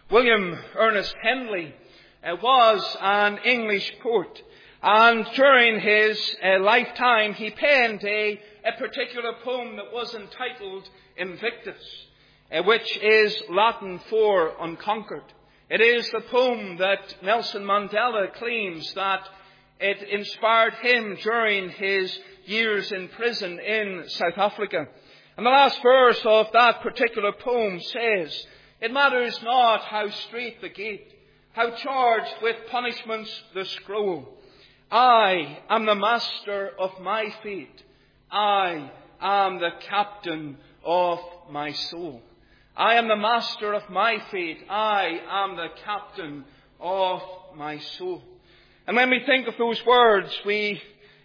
William Ernest Henley was an English poet, and during his lifetime he penned a particular poem that was entitled Invictus, which is Latin for unconquered. It is the poem that Nelson Mandela claims that it inspired him during his years in prison in South Africa. And the last verse of that particular poem says, "It matters not how strait the gate, how charged with punishments the scroll. I am the master of my fate. I am the captain of my soul." I am the master of my fate. I am the captain of my soul. And when we think of those words, we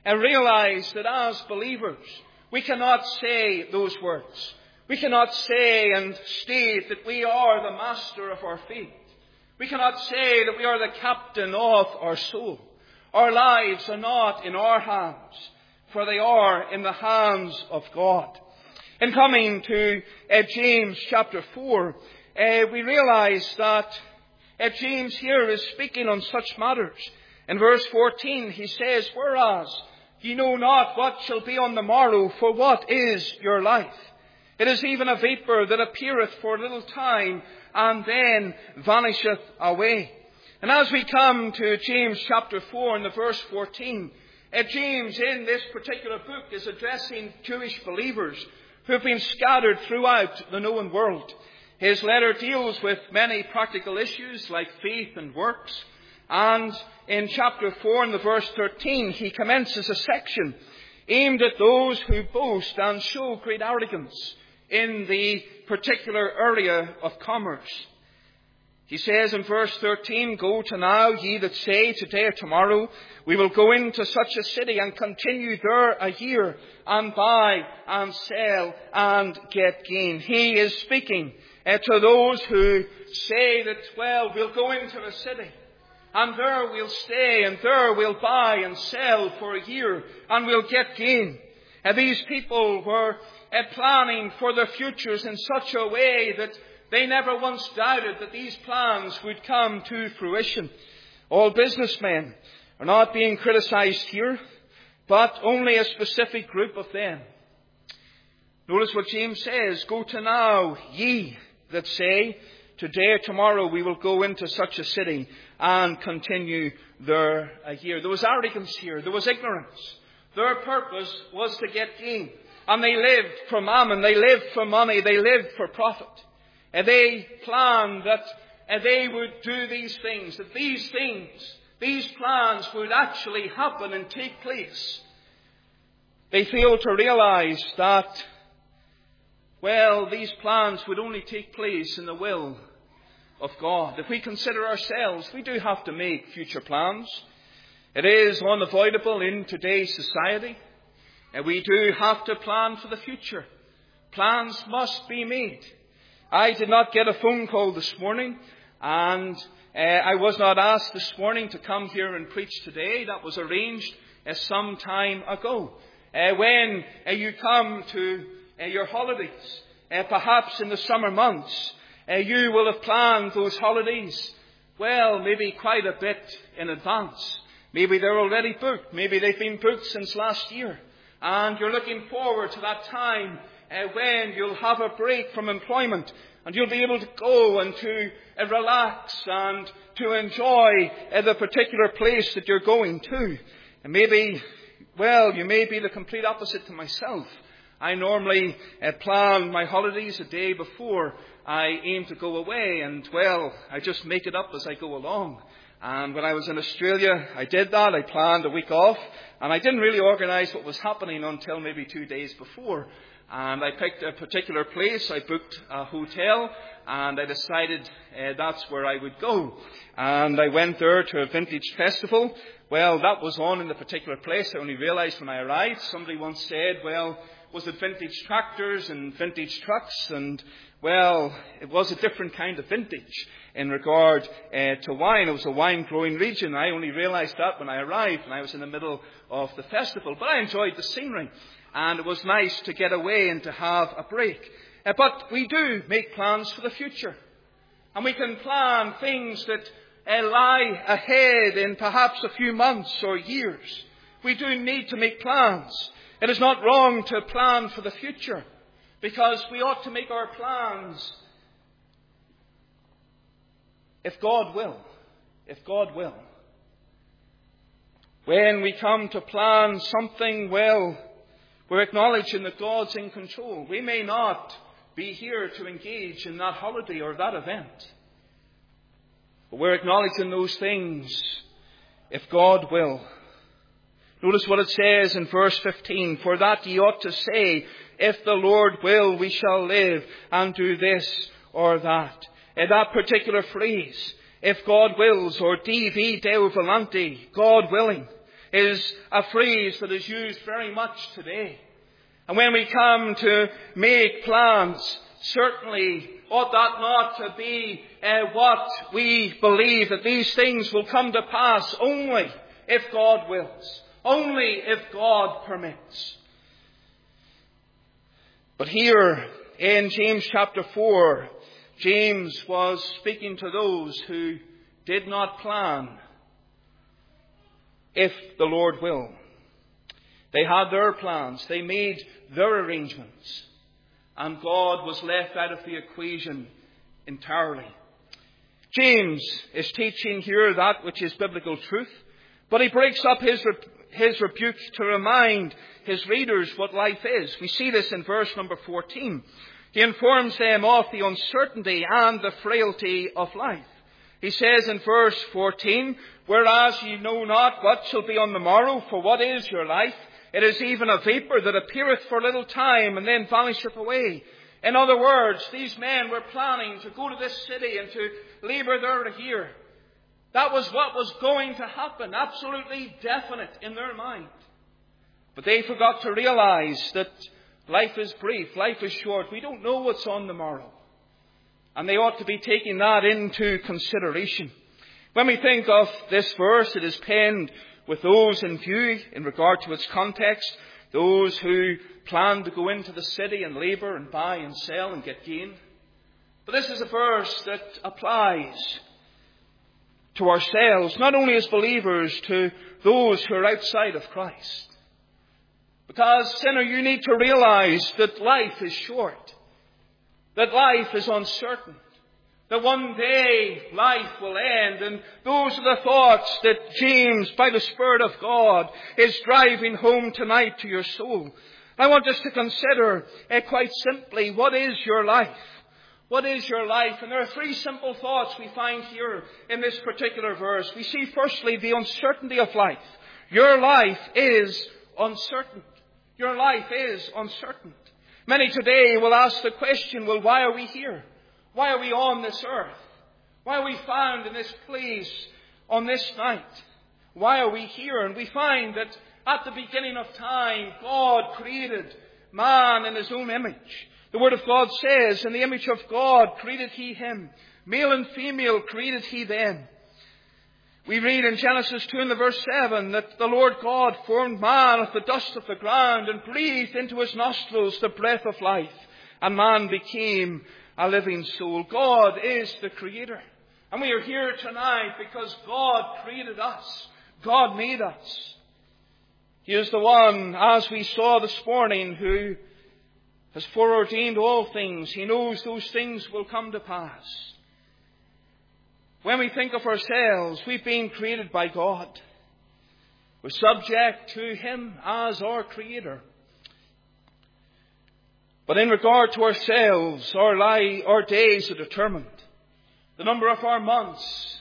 realize that as believers, we cannot say those words. We cannot say and state that we are the master of our fate. We cannot say that we are the captain of our soul. Our lives are not in our hands, for they are in the hands of God. In coming to James chapter 4, we realize that James here is speaking on such matters. In verse 14 he says, "Whereas ye know not what shall be on the morrow, for what is your life? It is even a vapour that appeareth for a little time, and then vanisheth away." And as we come to James chapter 4 and the verse 14, James in this particular book is addressing Jewish believers who have been scattered throughout the known world. His letter deals with many practical issues like faith and works. And in chapter 4 and the verse 13, he commences a section aimed at those who boast and show great arrogance in the particular area of commerce. He says in verse 13, "Go to now, ye that say, today or tomorrow, we will go into such a city and continue there a year, and buy and sell and get gain." He is speaking to those who say that, well, we'll go into a city, and there we'll stay, and there we'll buy and sell for a year, and we'll get gain. These people were planning for their futures in such a way that they never once doubted that these plans would come to fruition. All businessmen are not being criticized here, but only a specific group of them. Notice what James says, "Go to now, ye that say, today or tomorrow we will go into such a city and continue there a year." There was arrogance here. There was ignorance. Their purpose was to get gain. And they lived for mammon. They lived for money. They lived for profit. They planned that they would do these things, that these plans would actually happen and take place. They failed to realize that, well, these plans would only take place in the will of God. If we consider ourselves, we do have to make future plans. It is unavoidable in today's society. We do have to plan for the future. Plans must be made. I did not get a phone call this morning, and I was not asked this morning to come here and preach today. That was arranged some time ago. When you come to your holidays, perhaps in the summer months, you will have planned those holidays, well, maybe quite a bit in advance. Maybe they're already booked. Maybe they've been booked since last year. And you're looking forward to that time when you'll have a break from employment and you'll be able to go and to relax and to enjoy the particular place that you're going to. And maybe, well, you may be the complete opposite to myself. I normally plan my holidays a day before I aim to go away, and, well, I just make it up as I go along. And when I was in Australia, I did that. I planned a week off, and I didn't really organise what was happening until maybe 2 days before. And I picked a particular place. I booked a hotel, and I decided that's where I would go. And I went there to a vintage festival. Well, that was on in the particular place. I only realised when I arrived. Somebody once said, well, was it vintage tractors and vintage trucks? And, well, it was a different kind of vintage in regard to wine. It was a wine-growing region. I only realised that when I arrived, and I was in the middle of the festival. But I enjoyed the scenery, and it was nice to get away and to have a break. But we do make plans for the future. And we can plan things that lie ahead in perhaps a few months or years. We do need to make plans. It is not wrong to plan for the future, because we ought to make our plans if God will. If God will. When we come to plan something well, we're acknowledging that God's in control. We may not be here to engage in that holiday or that event, but we're acknowledging those things if God will. Notice what it says in verse 15. For that ye ought to say, if the Lord will, we shall live and do this or that. That particular phrase, if God wills, or Divi Deo Volante, God willing, is a phrase that is used very much today. And when we come to make plans, certainly ought that not to be what we believe, that these things will come to pass only if God wills, only if God permits. But here in James chapter 4, James was speaking to those who did not plan if the Lord will. They had their plans. They made their arrangements. And God was left out of the equation entirely. James is teaching here that which is biblical truth, but he breaks up his rebuke to remind his readers what life is. We see this in verse number 14. He informs them of the uncertainty and the frailty of life. He says in verse 14, whereas ye know not what shall be on the morrow, for what is your life? It is even a vapour that appeareth for a little time and then vanisheth away. In other words, these men were planning to go to this city and to labour there a year. That was what was going to happen, absolutely definite in their mind. But they forgot to realise that life is brief, life is short. We don't know what's on the morrow. And they ought to be taking that into consideration. When we think of this verse, it is penned with those in view in regard to its context, those who plan to go into the city and labour and buy and sell and get gain. But this is a verse that applies to ourselves, not only as believers, to those who are outside of Christ. Because, sinner, you need to realize that life is short, that life is uncertain, that one day life will end. And those are the thoughts that James, by the Spirit of God, is driving home tonight to your soul. I want us to consider quite simply, what is your life? What is your life? And there are three simple thoughts we find here in this particular verse. We see firstly the uncertainty of life. Your life is uncertain. Your life is uncertain. Many today will ask the question, well, why are we here? Why are we on this earth? Why are we found in this place on this night? Why are we here? And we find that at the beginning of time, God created man in his own image. The Word of God says, in the image of God created he him. Male and female created he them. We read in Genesis 2 and the verse 7 that the Lord God formed man of the dust of the ground and breathed into his nostrils the breath of life. And man became a living soul. God is the Creator. And we are here tonight because God created us. God made us. He is the one, as we saw this morning, who has foreordained all things. He knows those things will come to pass. When we think of ourselves, we've been created by God. We're subject to Him as our Creator. But in regard to ourselves, our days are determined. The number of our months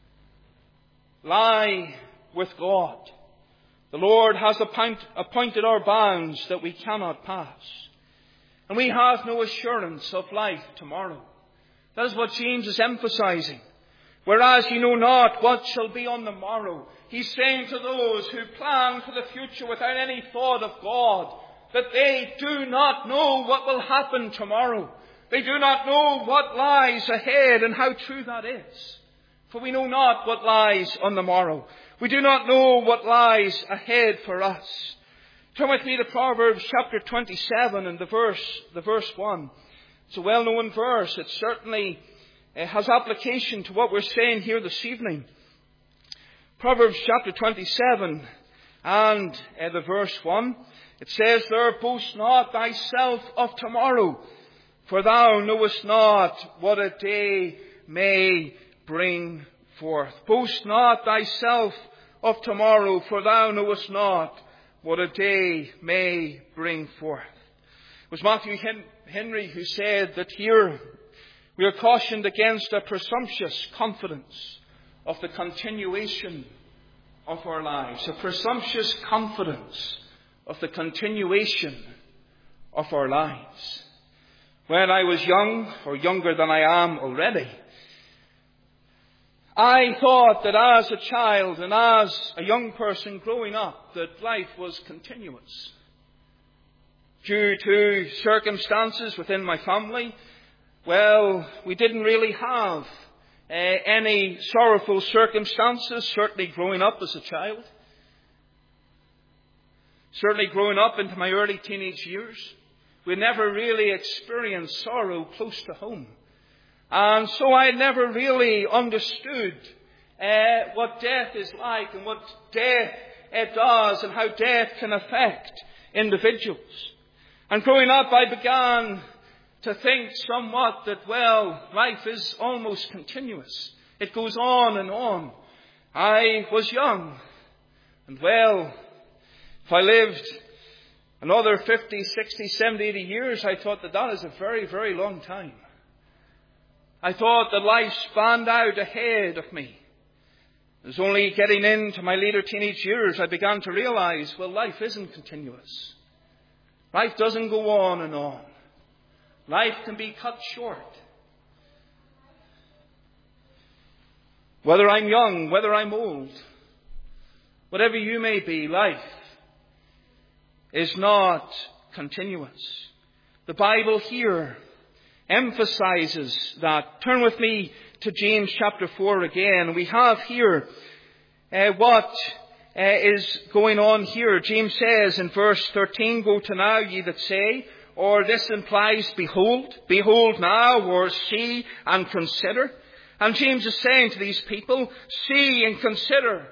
lie with God. The Lord has appointed our bounds that we cannot pass. And we have no assurance of life tomorrow. That is what James is emphasizing. Whereas you know not what shall be on the morrow. He's saying to those who plan for the future without any thought of God, that they do not know what will happen tomorrow. They do not know what lies ahead, and how true that is. For we know not what lies on the morrow. We do not know what lies ahead for us. Turn with me to Proverbs chapter 27 and the verse 1. It's a well-known verse. It certainly has application to what we're saying here this evening. Proverbs chapter 27 and the verse 1. It says there, "Boast not thyself of tomorrow, for thou knowest not what a day may bring forth." Boast not thyself of tomorrow, for thou knowest not what a day may bring forth. It was Matthew Henry who said that here we are cautioned against a presumptuous confidence of the continuation of our lives. A presumptuous confidence of the continuation of our lives. When I was young, or younger than I am already, I thought that as a child and as a young person growing up, that life was continuous. Due to circumstances within my family, well, we didn't really have any sorrowful circumstances, certainly growing up as a child. Certainly growing up into my early teenage years, we never really experienced sorrow close to home. And so I never really understood what death is like and what death does and how death can affect individuals. And growing up, I began to think somewhat that, well, life is almost continuous. It goes on and on. I was young, and well, if I lived another 50, 60, 70, 80 years, I thought that is a very, very long time. I thought that life spanned out ahead of me. It was only getting into my later teenage years I began to realize, well, life isn't continuous. Life doesn't go on and on. Life can be cut short. Whether I'm young, whether I'm old, whatever you may be, life is not continuous. The Bible here emphasizes that. Turn with me to James chapter 4 again. We have here what is going on here. James says in verse 13, "Go to now, ye that say," or this implies behold, behold now, or see and consider. And James is saying to these people, see and consider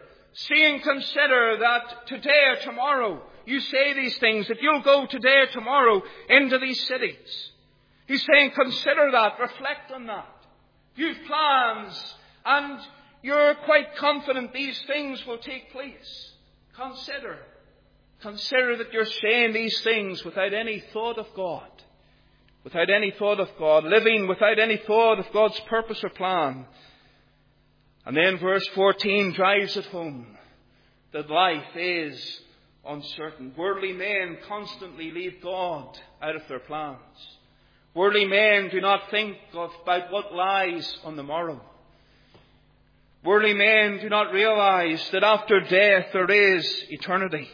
that today or tomorrow you say these things, that you'll go today or tomorrow into these cities. He's saying consider that, reflect on that. You've plans and you're quite confident these things will take place. Consider that you're saying these things without any thought of God. Without any thought of God. Living without any thought of God's purpose or plan. And then verse 14 drives it home that life is uncertain. Worldly men constantly leave God out of their plans. Worldly men do not think about what lies on the morrow. Worldly men do not realize that after death there is eternity.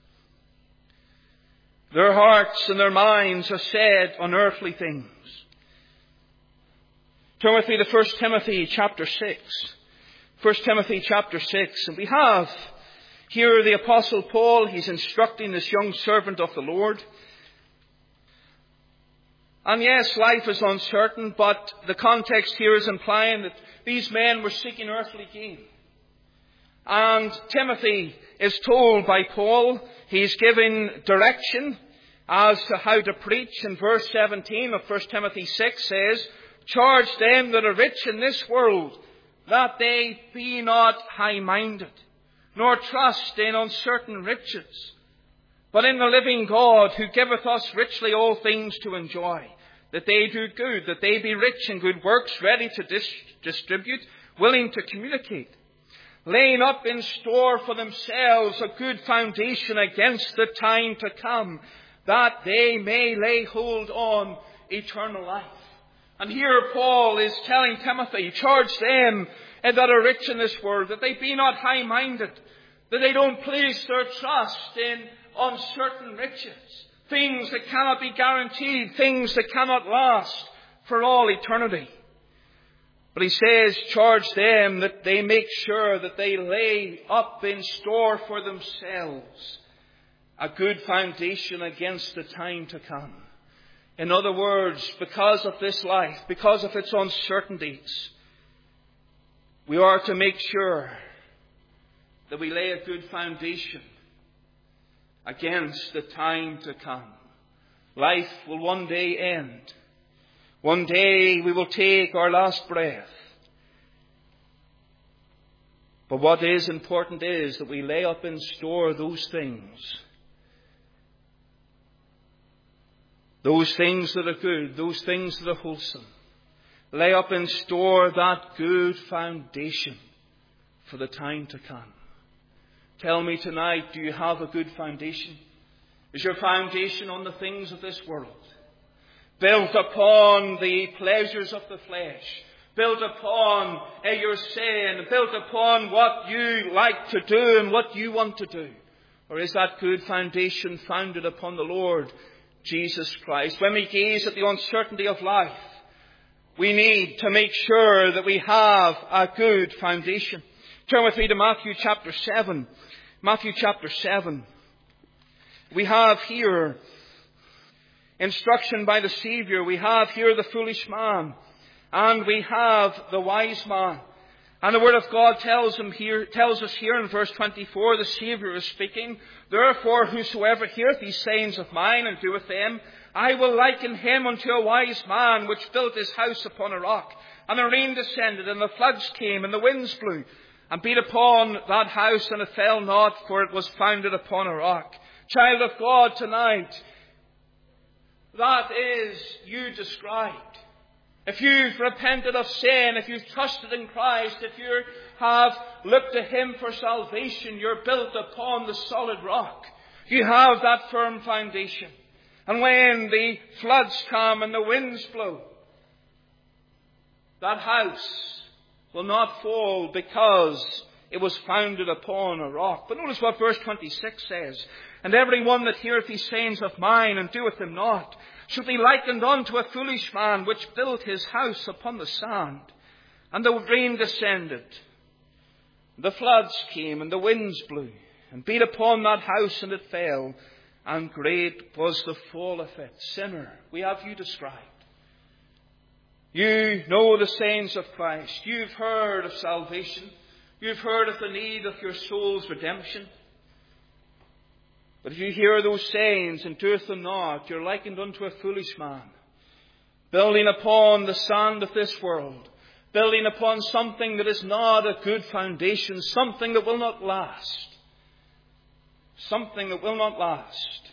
Their hearts and their minds are set on earthly things. Turn with me to 1 Timothy chapter 6. 1 Timothy chapter 6. And we have here the Apostle Paul. He's instructing this young servant of the Lord. And yes, life is uncertain, but the context here is implying that these men were seeking earthly gain. And Timothy is told by Paul, he's given direction as to how to preach. In verse 17 of 1 Timothy 6 says, "Charge them that are rich in this world, that they be not high-minded, nor trust in uncertain riches, but in the living God, who giveth us richly all things to enjoy, that they do good, that they be rich in good works, ready to distribute, willing to communicate, laying up in store for themselves a good foundation against the time to come, that they may lay hold on eternal life." And here Paul is telling Timothy, charge them that are rich in this world, that they be not high-minded, that they don't place their trust in uncertain riches, things that cannot be guaranteed, things that cannot last for all eternity. But he says, charge them that they make sure that they lay up in store for themselves a good foundation against the time to come. In other words, because of this life, because of its uncertainties, we are to make sure that we lay a good foundation against the time to come. Life will one day end. One day we will take our last breath. But what is important is that we lay up in store those things that are good, those things that are wholesome. Lay up in store that good foundation for the time to come. Tell me tonight, do you have a good foundation? Is your foundation on the things of this world? Built upon the pleasures of the flesh? Built upon your sin? Built upon what you like to do and what you want to do? Or is that good foundation founded upon the Lord Jesus Christ? When we gaze at the uncertainty of life, we need to make sure that we have a good foundation. Turn with me to Matthew chapter 7. Matthew chapter 7. We have here instruction by the Saviour. We have here the foolish man. And we have the wise man. And the Word of God tells us here in verse 24, the Saviour is speaking, "Therefore whosoever heareth these sayings of mine and doeth them, I will liken him unto a wise man which built his house upon a rock. And the rain descended, and the floods came, and the winds blew, and beat upon that house, and it fell not, for it was founded upon a rock." Child of God, tonight, that is you described. If you've repented of sin, if you've trusted in Christ, if you have looked to Him for salvation, you're built upon the solid rock. You have that firm foundation. And when the floods come and the winds blow, that house will not fall because it was founded upon a rock. But notice what verse 26 says. "And every one that heareth these sayings of mine and doeth them not shall be likened unto a foolish man which built his house upon the sand. And the rain descended, the floods came, and the winds blew, and beat upon that house, and it fell, and great was the fall of it." Sinner, we have you described. You know the sayings of Christ. You've heard of salvation. You've heard of the need of your soul's redemption. But if you hear those sayings and doeth them not, you're likened unto a foolish man, building upon the sand of this world, building upon something that is not a good foundation, something that will not last. Something that will not last.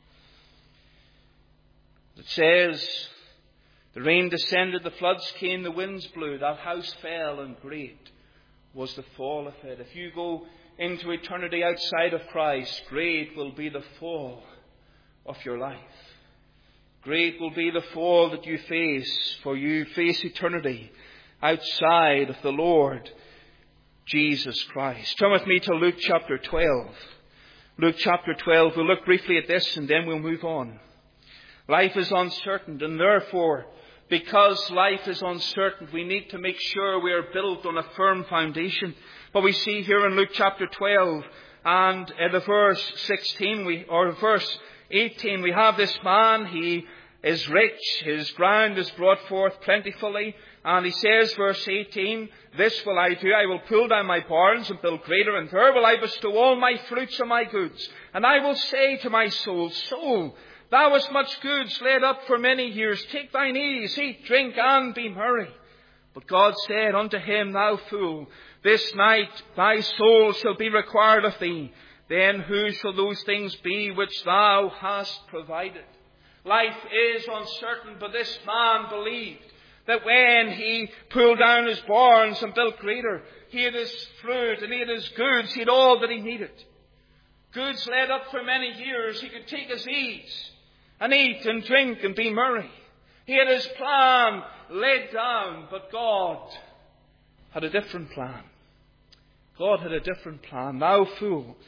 It says, "The rain descended, the floods came, the winds blew, that house fell, and great was the fall of it." If you go into eternity outside of Christ, great will be the fall of your life. Great will be the fall that you face, for you face eternity outside of the Lord Jesus Christ. Turn with me to Luke chapter 12. Luke chapter 12. We'll look briefly at this and then we'll move on. Life is uncertain, and therefore, because life is uncertain, we need to make sure we are built on a firm foundation. But we see here in Luke chapter 12 and the verse 16 or verse 18, we have this man. He is rich. His ground is brought forth plentifully. And he says, verse 18, "This will I do. I will pull down my barns and build greater, and there will I bestow all my fruits and my goods. And I will say to my soul, Soul, thou hast much goods laid up for many years. Take thine ease, eat, drink, and be merry. But God said unto him, Thou fool, this night thy soul shall be required of thee. Then who shall those things be which thou hast provided?" Life is uncertain, but this man believed that when he pulled down his barns and built greater, he had his fruit and he had his goods, he had all that he needed. Goods laid up for many years, he could take his ease and eat and drink and be merry. He had his plan laid down, but God had a different plan. God had a different plan. Thou fool,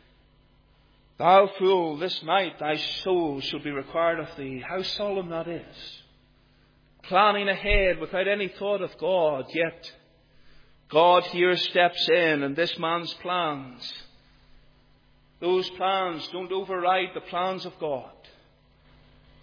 this night thy soul shall be required of thee. How solemn that is. Planning ahead without any thought of God, yet God here steps in, and this man's plans, those plans don't override the plans of God.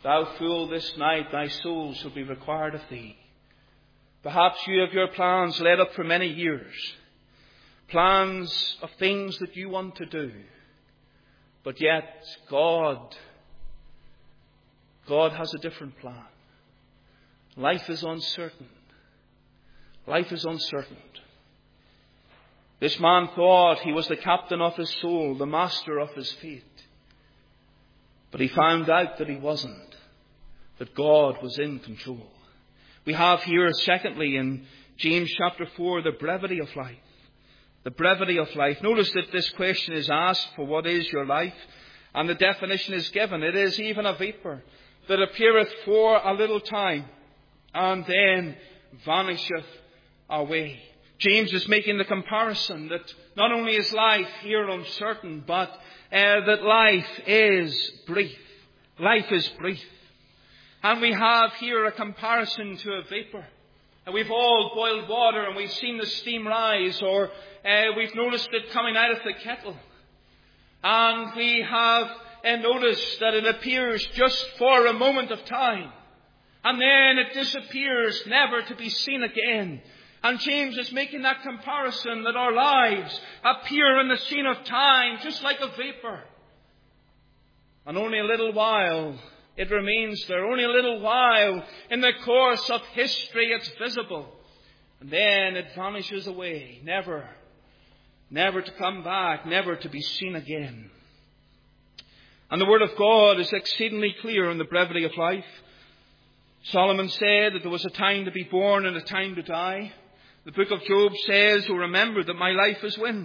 Thou fool, this night thy soul shall be required of thee. Perhaps you have your plans laid up for many years. Plans of things that you want to do. But yet God has a different plan. Life is uncertain. Life is uncertain. This man thought he was the captain of his soul, the master of his fate. But he found out that he wasn't, that God was in control. We have here, secondly, in James chapter 4, the brevity of life. The brevity of life. Notice that this question is asked, for what is your life? And the definition is given. It is even a vapour that appeareth for a little time, and then vanisheth away. James is making the comparison that not only is life here uncertain, but that life is brief. Life is brief. And we have here a comparison to a vapour. And we've all boiled water and we've seen the steam rise, or we've noticed it coming out of the kettle. And we have noticed that it appears just for a moment of time. And then it disappears, never to be seen again. And James is making that comparison that our lives appear in the scene of time just like a vapour. And only a little while it remains there. Only a little while in the course of history it's visible. And then it vanishes away, never to come back, never to be seen again. And the Word of God is exceedingly clear in the brevity of life. Solomon said that there was a time to be born and a time to die. The book of Job says, "Oh, remember that my life is wind."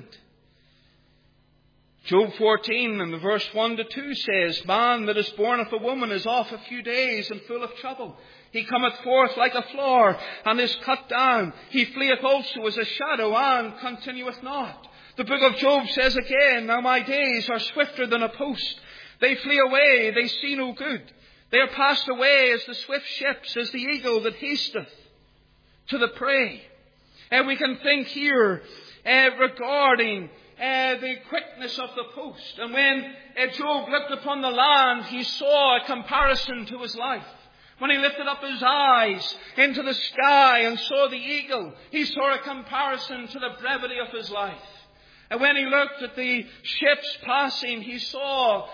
Job 14 and the verse 1 to 2 says, "Man that is born of a woman is off a few days and full of trouble. He cometh forth like a flower and is cut down. He fleeth also as a shadow and continueth not." The book of Job says again, "Now my days are swifter than a post. They flee away, they see no good. They are passed away as the swift ships, as the eagle that hasteth to the prey." And we can think here regarding the quickness of the post. And when Job looked upon the land, he saw a comparison to his life. When he lifted up his eyes into the sky and saw the eagle, he saw a comparison to the brevity of his life. And when he looked at the ships passing, he saw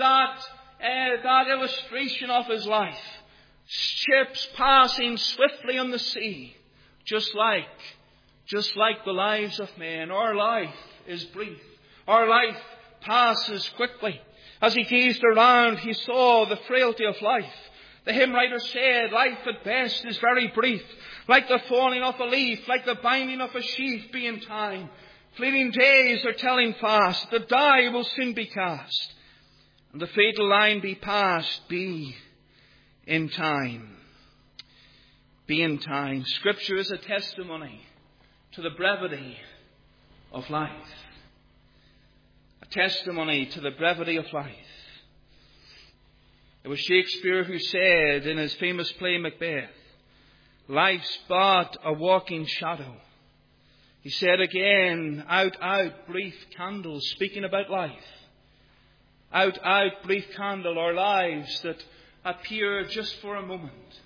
that illustration of his life. Ships passing swiftly on the sea, just like the lives of men. Our life is brief. Our life passes quickly. As he gazed around, he saw the frailty of life. The hymn writer said, "Life at best is very brief, like the falling of a leaf, like the binding of a sheaf be in time. Fleeting days are telling fast, the die will soon be cast, and the fatal line be passed, be in time." Be in time. Scripture is a testimony to the brevity of life. A testimony to the brevity of life. It was Shakespeare who said in his famous play Macbeth, "Life's but a walking shadow." He said again, out, brief candle, speaking about life. Out, brief candle, our lives that appear just for a moment,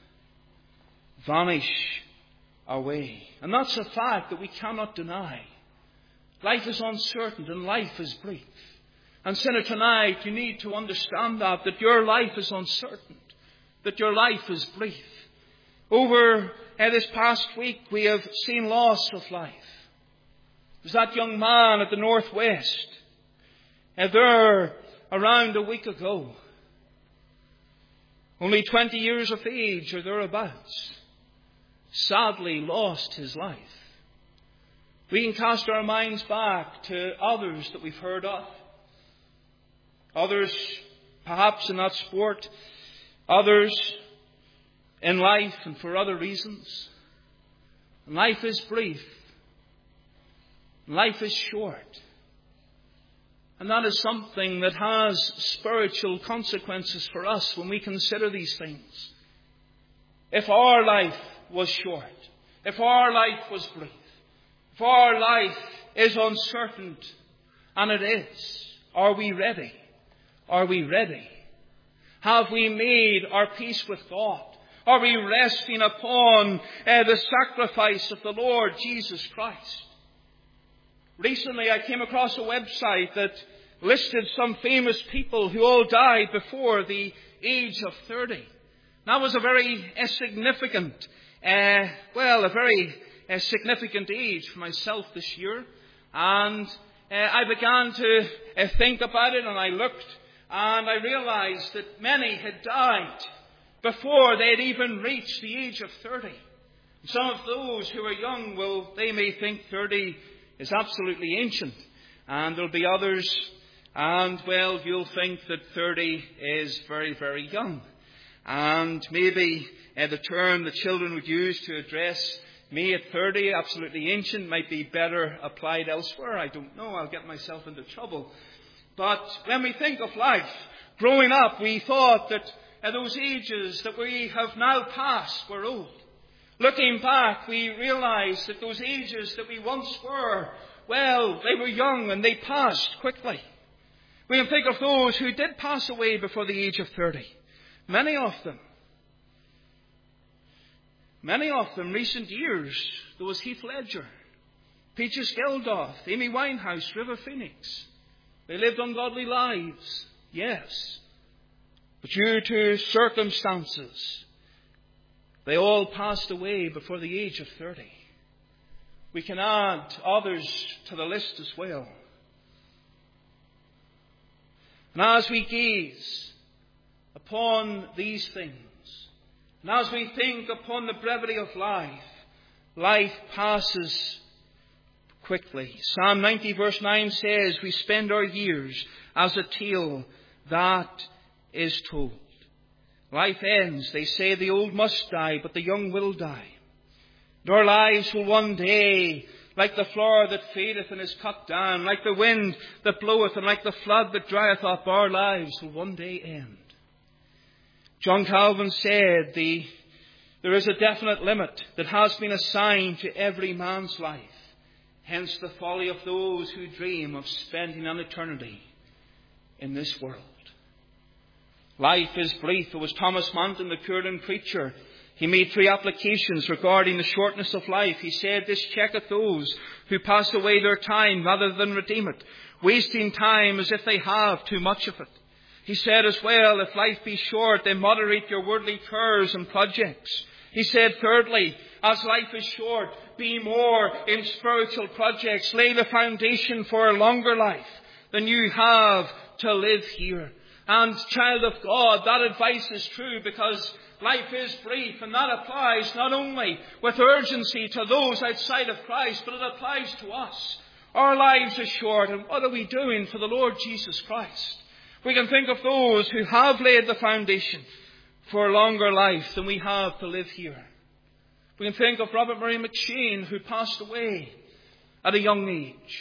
vanish away. And that's a fact that we cannot deny. Life is uncertain and life is brief. And sinner, tonight you need to understand that your life is uncertain, that your life is brief. Over this past week we have seen loss of life. There's that young man at the northwest. There around a week ago. Only 20 years of age or thereabouts. Sadly lost his life. We can cast our minds back to others that we've heard of. Others perhaps in that sport. Others in life and for other reasons. And life is brief. Life is short. And that is something that has spiritual consequences for us when we consider these things. If our life was short, if our life was brief, if our life is uncertain, and it is, are we ready? Are we ready? Have we made our peace with God? Are we resting upon the sacrifice of the Lord Jesus Christ? Recently I came across a website that listed some famous people who all died before the age of 30. That was a very significant age for myself this year. And I began to think about it, and I looked, and I realized that many had died before they had even reached the age of 30. Some of those who are young, they may think 30 is absolutely ancient. And there'll be others, and you'll think that 30 is very, very young. And maybe the term the children would use to address me at 30, absolutely ancient, might be better applied elsewhere. I don't know. I'll get myself into trouble. But when we think of life, growing up, we thought that those ages that we have now passed were old. Looking back, we realize that those ages that we once were, they were young and they passed quickly. We can think of those who did pass away before the age of 30. Many of them, recent years. There was Heath Ledger, Peaches Geldof, Amy Winehouse, River Phoenix. They lived ungodly lives, yes. But due to circumstances, they all passed away before the age of 30. We can add others to the list as well. And as we gaze upon these things, and as we think upon the brevity of life, life passes quickly. Psalm 90 verse 9 says, we spend our years as a tale that is told. Life ends. They say the old must die, but the young will die. And our lives will one day, like the flower that fadeth and is cut down, like the wind that bloweth and like the flood that drieth up, our lives will one day end. John Calvin said there is a definite limit that has been assigned to every man's life. Hence the folly of those who dream of spending an eternity in this world. Life is brief. It was Thomas Manton, the Puritan preacher. He made 3 applications regarding the shortness of life. He said, this checketh those who pass away their time rather than redeem it, wasting time as if they have too much of it. He said as well, if life be short, then moderate your worldly cares and projects. He said thirdly, as life is short, be more in spiritual projects. Lay the foundation for a longer life than you have to live here. And child of God, that advice is true because life is brief, and that applies not only with urgency to those outside of Christ, but it applies to us. Our lives are short, and what are we doing for the Lord Jesus Christ? We can think of those who have laid the foundation for a longer life than we have to live here. We can think of Robert Murray McCheyne, who passed away at a young age.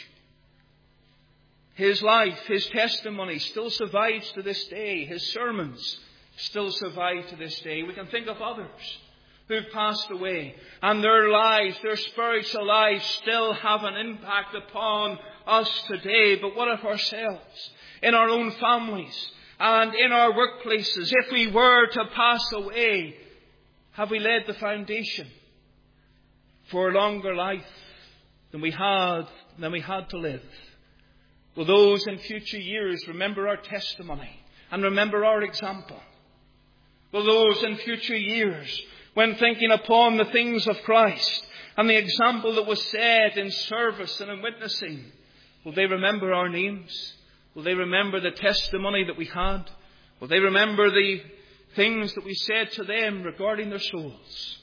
His life, his testimony still survives to this day. His sermons still survive to this day. We can think of others who've passed away, and their lives, their spiritual lives, still have an impact upon us today. But what of ourselves? In our own families and in our workplaces, if we were to pass away, have we laid the foundation for a longer life than we had to live? Will those in future years remember our testimony and remember our example? Will those in future years, when thinking upon the things of Christ and the example that was set in service and in witnessing, will they remember our names? Will they remember the testimony that we had? Will they remember the things that we said to them regarding their souls?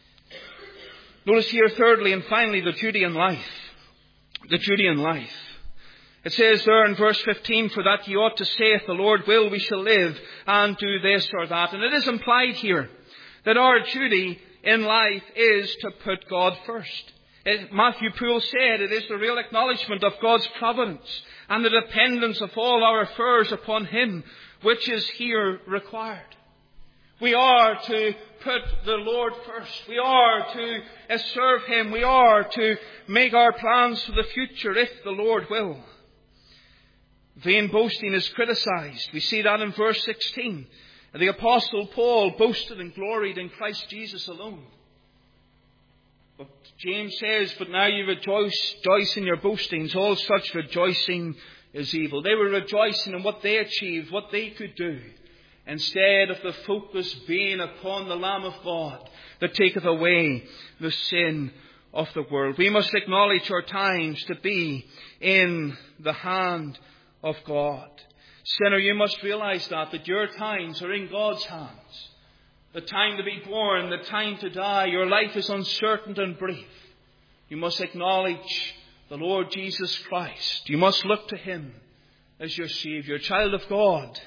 Notice here thirdly and finally the duty in life. The duty in life. It says there in verse 15, for that ye ought to say, if the Lord will, we shall live and do this or that. And it is implied here that our duty in life is to put God first. Matthew Poole said it is the real acknowledgement of God's providence and the dependence of all our affairs upon Him, which is here required. We are to put the Lord first. We are to serve Him. We are to make our plans for the future if the Lord will. Vain boasting is criticized. We see that in verse 16. The Apostle Paul boasted and gloried in Christ Jesus alone. But James says, but now you rejoice in your boastings. All such rejoicing is evil. They were rejoicing in what they achieved, what they could do, instead of the focus being upon the Lamb of God that taketh away the sin of the world. We must acknowledge our times to be in the hand of God. Sinner, you must realize that your times are in God's hands. The time to be born, the time to die, your life is uncertain and brief. You must acknowledge the Lord Jesus Christ. You must look to Him as your Savior. Child of God,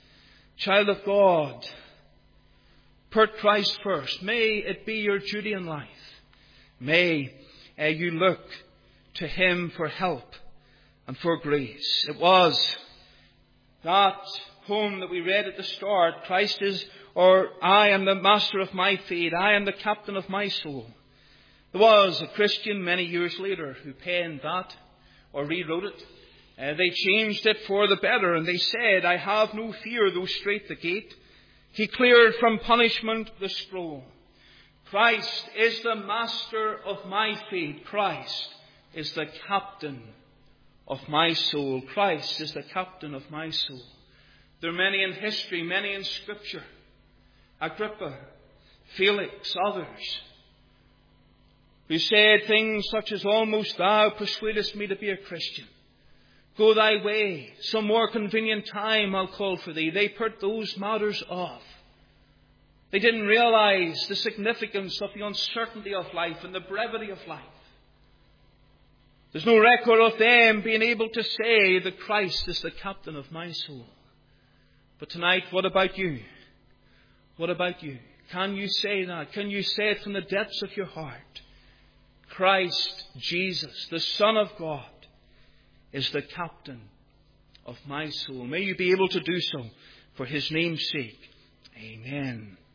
put Christ first. May it be your duty in life. May you look to Him for help and for grace. It was that poem that we read at the start, Christ is, or I am the master of my fate, I am the captain of my soul. There was a Christian many years later who penned that or rewrote it. They changed it for the better, and they said, I have no fear though strait the gate. He cleared from punishment the scroll. Christ is the master of my fate. Christ is the captain of my soul. Christ is the captain of my soul. There are many in history, many in Scripture. Agrippa, Felix, others, who said things such as, almost thou persuadest me to be a Christian. Go thy way. Some more convenient time I'll call for thee. They put those matters off. They didn't realize the significance of the uncertainty of life and the brevity of life. There's no record of them being able to say that Christ is the captain of my soul. But tonight, what about you? What about you? Can you say that? Can you say it from the depths of your heart? Christ Jesus, the Son of God, is the captain of my soul. May you be able to do so for His name's sake. Amen.